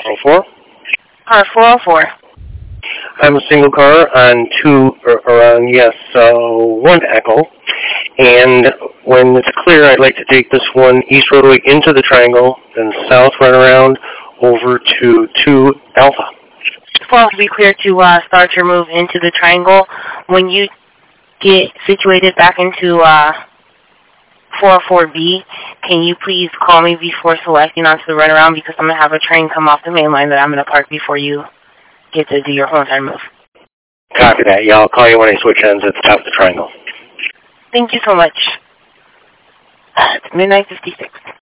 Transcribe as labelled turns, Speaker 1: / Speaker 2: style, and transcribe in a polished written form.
Speaker 1: 404.
Speaker 2: Car 404.
Speaker 1: I'm a single car on one Echo. And when it's clear, I'd like to take this one east roadway into the triangle, then south run around over to 2 Alpha.
Speaker 2: Well, to be clear to start your move into the triangle, when you get situated back into 404B, can you please call me before selecting onto the runaround, because I'm going to have a train come off the main line that I'm going to park before you get to do your whole entire move.
Speaker 1: Copy that. Yeah, I'll call you when I switch ends at the top of the triangle.
Speaker 2: Thank you so much. It's midnight 56.